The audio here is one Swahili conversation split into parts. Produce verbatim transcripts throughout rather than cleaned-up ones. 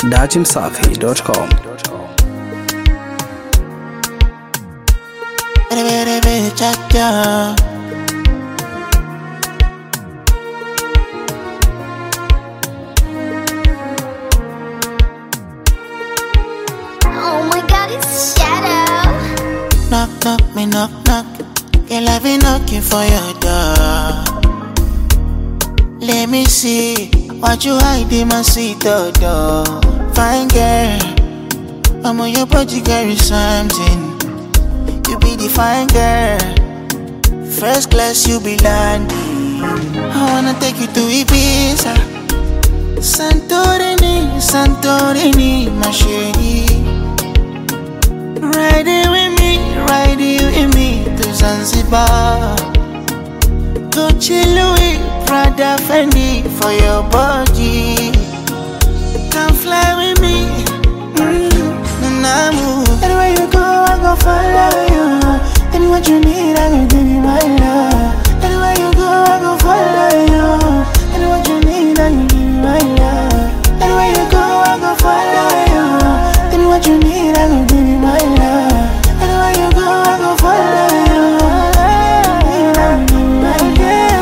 dachimsafi dot com. Oh my God, it's Shadow. Knock, knock, me knock, knock. Girl, I've been knocking for your door. Let me see what you hide in my sweet door. Fine girl, I'm on your body, carry something. You be the fine girl. First class, you be landing. I wanna take you to Ibiza, Santorini, Santorini, my shady. Ride it with me, ride it with me to Zanzibar. Gucci, Louis, Prada, Fendi for your body. Come fly with me, mm, Namu. Anywhere you go, I go follow you. Any what you need, I go give you my love. Anywhere you go, I go follow you. Any what you need, I go give you my love. Anywhere you go, I go follow you. Any what you need, I go give you my love. Anywhere you go, I go follow you. I go give you my love.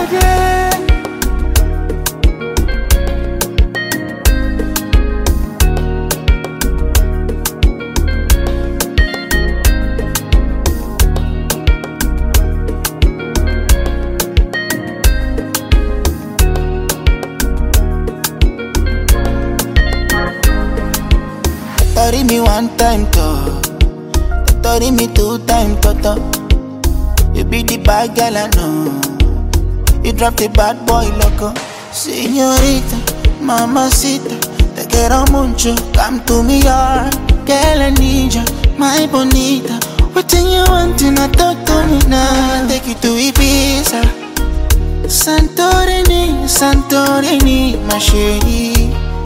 Tori me one time, to Tori me two time, toto. You be the bad girl, I know. You drop the bad boy, loco. Señorita, mamacita, te quiero mucho. Come to me, yard. Girl, I need you, my bonita. What do you want to not talk to me now? Take you to Ibiza, Santorini, Santorini, my shady.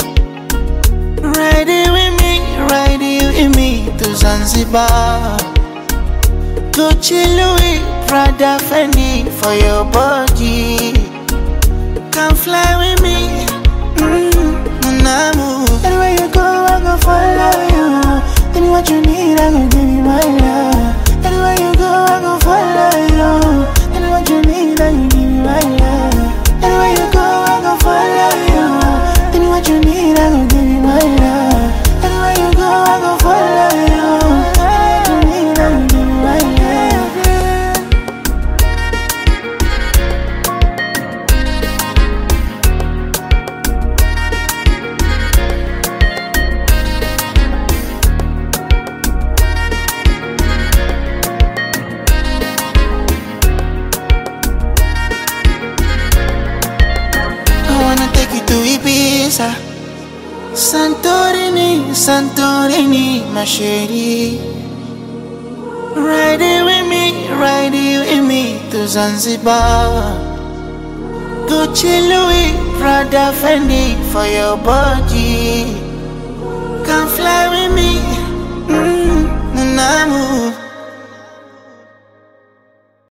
Ride it with me, ride it with me to Zanzibar. Gucci, Louis, Prada, Fendi for your body. Come fly with me, mm, Namu. Anywhere you go, I go follow you. Any what you need, I go give you my love. Anywhere you go, I go follow you. Any what you need, I go give you my love. Anywhere you go, I go follow you. Any what you need, I go give you my love. Anywhere you go, I go follow you. Any what you need, I go give you my love. I wanna take you to Ibiza, Santorini, Santorini, my shady. Ride it with me, ride it with me to Zanzibar. Gucci, Louis, Prada, Fendi for your body. Come fly with me, mm, Namu.